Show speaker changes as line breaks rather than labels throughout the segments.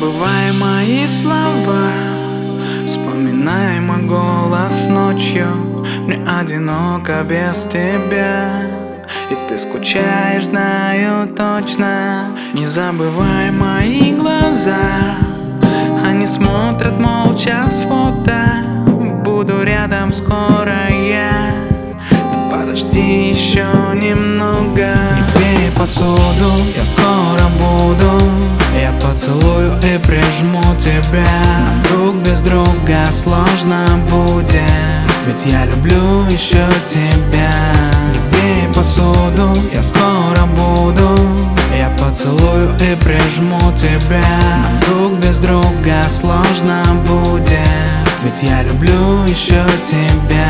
забывай мои слова, вспоминай мой голос ночью. Мне одиноко без тебя, и ты скучаешь, знаю точно. Не забывай мои глаза, они смотрят молча с фото. Буду рядом скоро я, ты подожди еще немного. Не пей посуду, я скоро буду. Я поцелую и прижму тебя. Друг без друга сложно будет, ведь я люблю еще тебя. Не пей посуду, я скоро буду. Я поцелую и прижму тебя. Друг без друга сложно будет, ведь я люблю еще тебя.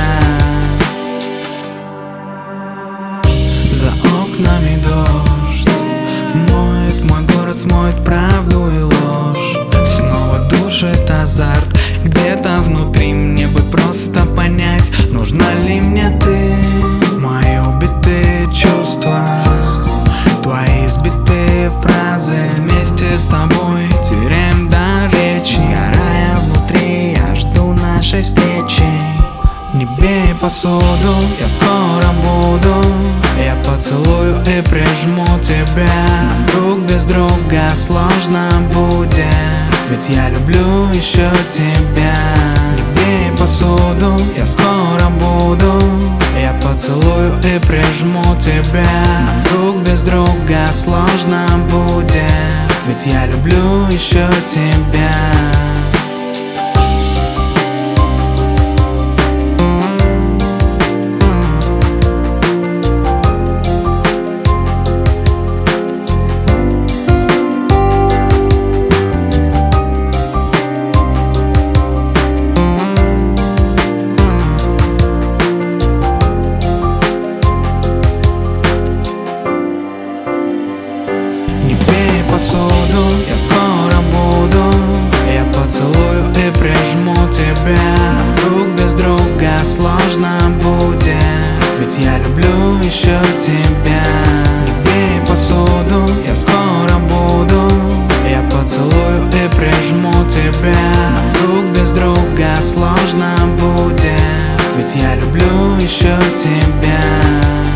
За окнами дождь моет мой город, смоет правду и ложь. Снова душит азарт где-то внутри. Мне бы просто понять, нужна ли мне ты. Мои убитые чувства, твои избитые фразы. Вместе с тобой теряем дар речи. Сгорая внутри, я жду нашей встречи. Не бей посуду, я скоро буду. Я поцелую и прижму тебя. Друг без друга сложно будет, ведь я люблю еще тебя. Не бей посуду, я скоро буду. Я поцелую и прижму тебя. Друг без друга сложно будет, ведь я люблю еще тебя. Посуду, я скоро буду. Я поцелую и прижму тебя. Друг без друга сложно будет, ведь я люблю еще тебя. Не бей посуду, я скоро буду. Я поцелую и прижму тебя. Друг без друга сложно будет, ведь я люблю еще тебя.